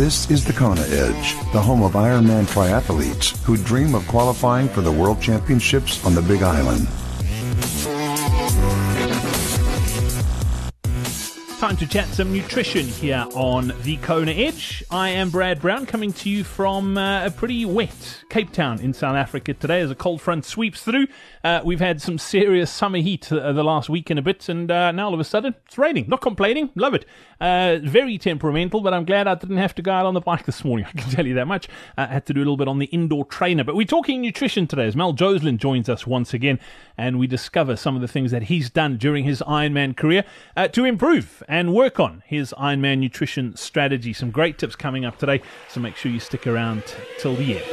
This is the Kona Edge, the home of Ironman triathletes who dream of qualifying for the World Championships on the Big Island. Time to chat some nutrition here on the Kona Edge. I am Brad Brown, coming to you from a pretty wet Cape Town in South Africa today as a cold front sweeps through. We've had some serious summer heat the last week and a bit, and now all of a sudden it's raining. Not complaining, love it. Very temperamental, but I'm glad I didn't have to go out on the bike this morning, I can tell you that much. I had to do a little bit on the indoor trainer. But we're talking nutrition today as Mal Joslin joins us once again, and we discover some of the things that he's done during his Ironman career to improve and work on his Ironman nutrition strategy. Some great tips coming up today, so make sure you stick around till the end.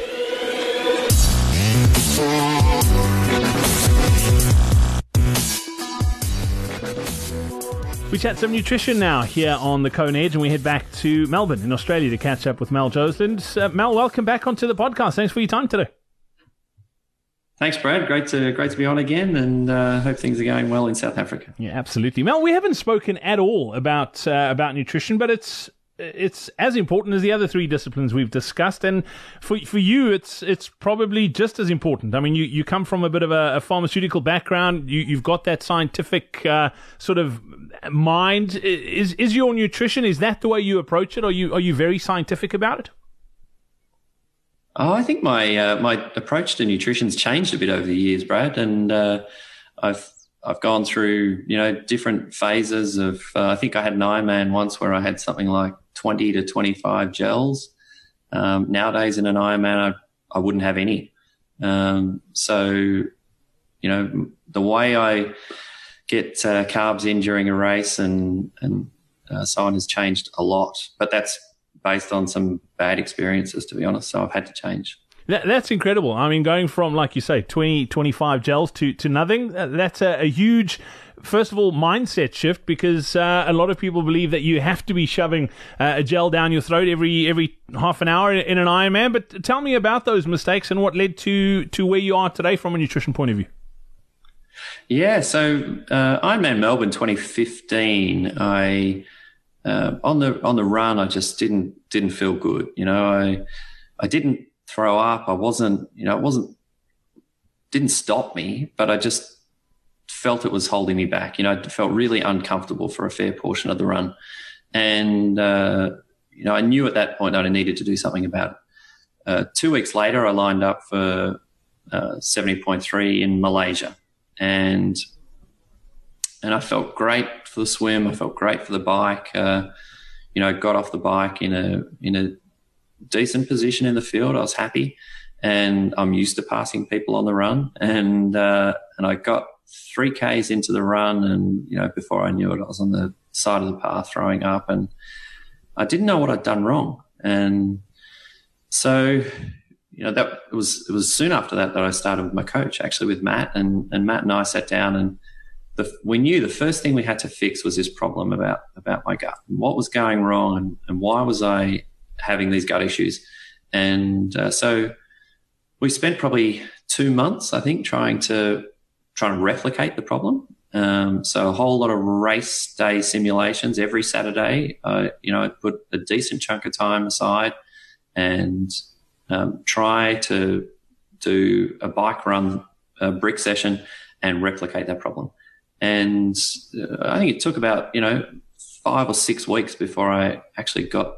We chat some nutrition now here on the Kona Edge, and we head back to Melbourne in Australia to catch up with Mal Joslin. Mal, welcome back onto the podcast. Thanks for your time today. Thanks, Brad. Great to be on again, and hope things are going well in South Africa. Yeah, absolutely. Mel, we haven't spoken at all about nutrition, but it's as important as the other three disciplines we've discussed, and for you, it's probably just as important. I mean, you come from a bit of a pharmaceutical background. You've got that scientific sort of mind. Is your nutrition, is that the way you approach it? Are you very scientific about it? Oh, I think my approach to nutrition's changed a bit over the years, Brad, and I've gone through different phases of. I think I had an Ironman once where I had something like 20 to 25 gels. Nowadays in an Ironman, I wouldn't have any. So the way I get carbs in during a race and so on has changed a lot, but that's based on some bad experiences, to be honest. So I've had to change. That's incredible. I mean, going from, like you say, 20, 25 gels to nothing, that's a huge, first of all, mindset shift, because a lot of people believe that you have to be shoving a gel down your throat every half an hour in an Ironman. But tell me about those mistakes and what led to where you are today from a nutrition point of view. Yeah, so Ironman Melbourne 2015, I on the run, I just didn't feel good. I didn't throw up. I wasn't, didn't stop me, but I just felt it was holding me back. I felt really uncomfortable for a fair portion of the run. And, I knew at that point that I needed to do something about it. 2 weeks later, I lined up for 70.3 in Malaysia. And I felt great for the swim. I felt great for the bike. Got off the bike in a decent position in the field. I was happy, and I'm used to passing people on the run. And I got 3 Ks into the run, and before I knew it, I was on the side of the path throwing up, and I didn't know what I'd done wrong. And so, that it was soon after that I started with my coach, actually with Matt, and Matt and I sat down, and we knew the first thing we had to fix was this problem about my gut, and what was going wrong, and why was I having these gut issues. And so we spent probably 2 months, I think, trying to replicate the problem. So a whole lot of race day simulations every Saturday. I put a decent chunk of time aside and try to do a bike run, a brick session, and replicate that problem. And I think it took about 5 or 6 weeks before I actually got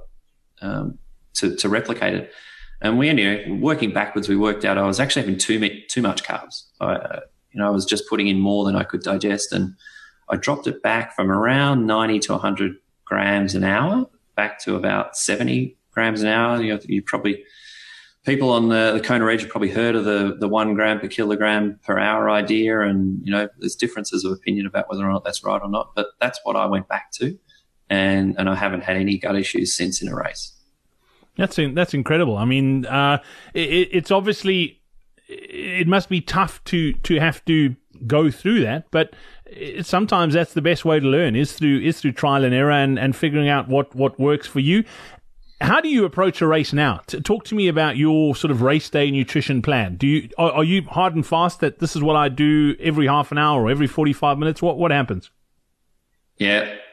to replicate it. And we ended up working backwards. We worked out I was actually having too much carbs. I was just putting in more than I could digest, and I dropped it back from around 90 to 100 grams an hour back to about 70 grams an hour. You probably, people on the Kona Edge have probably heard of the 1 gram per kilogram per hour idea, and there's differences of opinion about whether or not that's right or not. But that's what I went back to, and I haven't had any gut issues since in a race. That's incredible. I mean, it's obviously, it must be tough to have to go through that, but sometimes that's the best way to learn is through trial and error and figuring out what works for you. How do you approach a race now? Talk to me about your sort of race day nutrition plan. Are you hard and fast that this is what I do every half an hour or every 45 minutes? What happens? Yeah,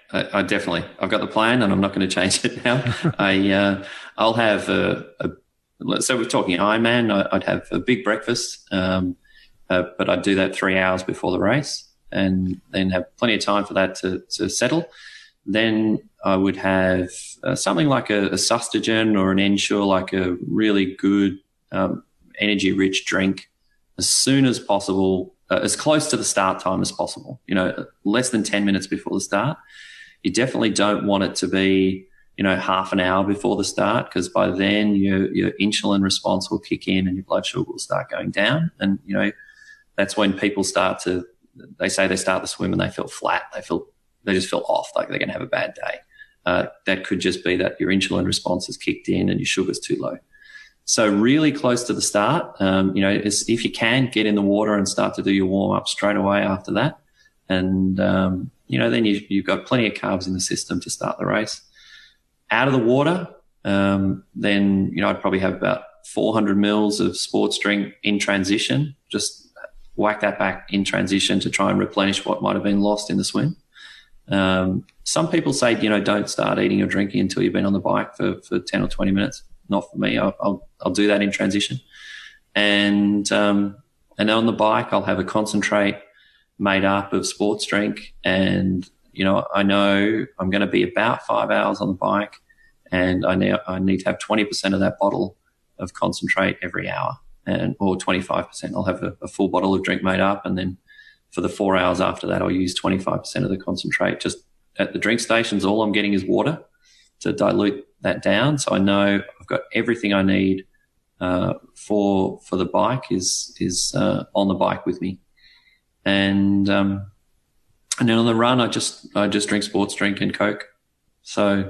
I definitely. I've got the plan, and I'm not going to change it now. I'll have so we're talking Ironman. I'd have a big breakfast, but I'd do that 3 hours before the race, and then have plenty of time for that to settle. Then I would have something like a Sustagen or an Ensure, like a really good energy-rich drink as soon as possible, as close to the start time as possible, less than 10 minutes before the start. You definitely don't want it to be, half an hour before the start, because by then your insulin response will kick in and your blood sugar will start going down. And, that's when people they say they start the swim and they feel flat. They just feel off, like they're going to have a bad day. That could just be that your insulin response has kicked in and your sugar's too low. So really close to the start, if you can, get in the water and start to do your warm-up straight away after that. And, then you've got plenty of carbs in the system to start the race. Out of the water, then, I'd probably have about 400 mils of sports drink in transition, just whack that back in transition to try and replenish what might have been lost in the swim. Some people say, don't start eating or drinking until you've been on the bike for 10 or 20 minutes. Not for me. I'll do that in transition. And on the bike, I'll have a concentrate made up of sports drink. And, I know I'm going to be about 5 hours on the bike, and I need to have 20% of that bottle of concentrate every hour, or 25%. I'll have a full bottle of drink made up, and then for the 4 hours after that, I'll use 25% of the concentrate. Just at the drink stations, all I'm getting is water to dilute that down. So I know I've got everything I need for the bike is on the bike with me. And then on the run, I just drink sports drink and Coke. So,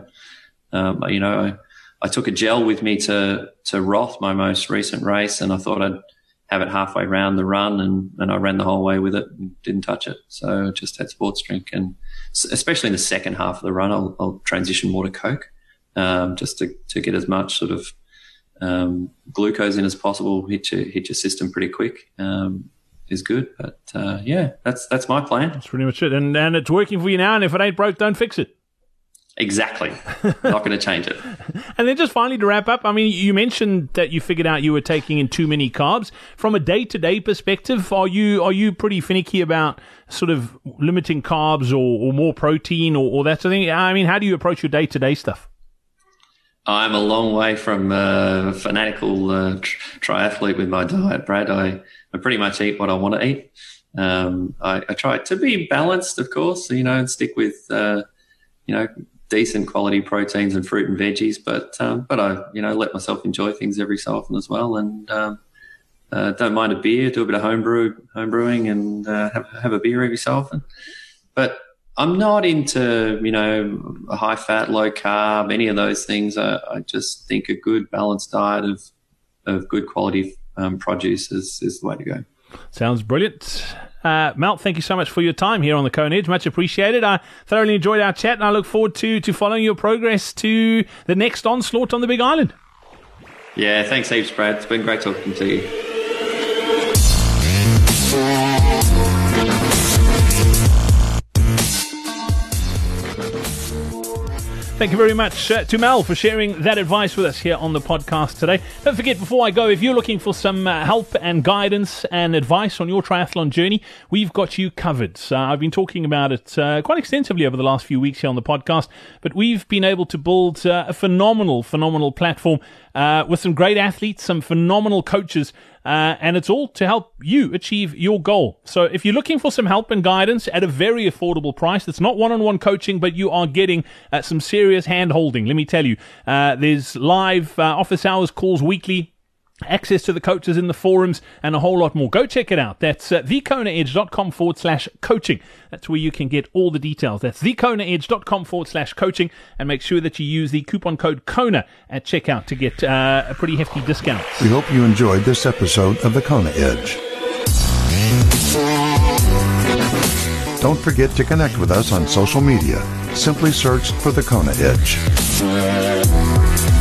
I took a gel with me to Roth, my most recent race, and I thought I'd have it halfway around the run, and I ran the whole way with it and didn't touch it. So I just had sports drink, and especially in the second half of the run, I'll transition more to Coke, just to get as much sort of glucose in as possible, hit your system pretty quick. Is good, but that's my plan. That's pretty much it, and it's working for you now. And if it ain't broke, don't fix it. Exactly, not going to change it. And then just finally to wrap up, I mean, you mentioned that you figured out you were taking in too many carbs. From a day-to-day perspective, are you pretty finicky about sort of limiting carbs or more protein or that sort of thing? I mean, how do you approach your day-to-day stuff? I'm a long way from a fanatical triathlete with my diet, Brad. I pretty much eat what I want to eat. I try to be balanced, of course, and stick with, decent quality proteins and fruit and veggies, but I, let myself enjoy things every so often as well. And, don't mind a beer, do a bit of home brewing and, have a beer every so often. But I'm not into, a high fat, low carb, any of those things. I just think a good balanced diet of good quality produce is the way to go. Sounds brilliant. Mel, thank you so much for your time here on the Kona Edge. Much appreciated. I thoroughly enjoyed our chat, and I look forward to following your progress to the next onslaught on the Big Island. Yeah, thanks heaps, Brad. It's been great talking to you. Thank you very much to Mel for sharing that advice with us here on the podcast today. Don't forget, before I go, if you're looking for some help and guidance and advice on your triathlon journey, we've got you covered. I've been talking about it quite extensively over the last few weeks here on the podcast, but we've been able to build a phenomenal platform with some great athletes, some phenomenal coaches, and it's all to help you achieve your goal. So if you're looking for some help and guidance at a very affordable price, it's not one-on-one coaching, but you are getting some serious hand-holding. Let me tell you, there's live office hours calls weekly, access to the coaches in the forums, and a whole lot more. Go check it out. That's thekonaedge.com/coaching. That's where you can get all the details. That's thekonaedge.com/coaching, and make sure that you use the coupon code KONA at checkout to get a pretty hefty discount. We hope you enjoyed this episode of the Kona Edge. Don't forget to connect with us on social media. Simply search for the Kona Edge.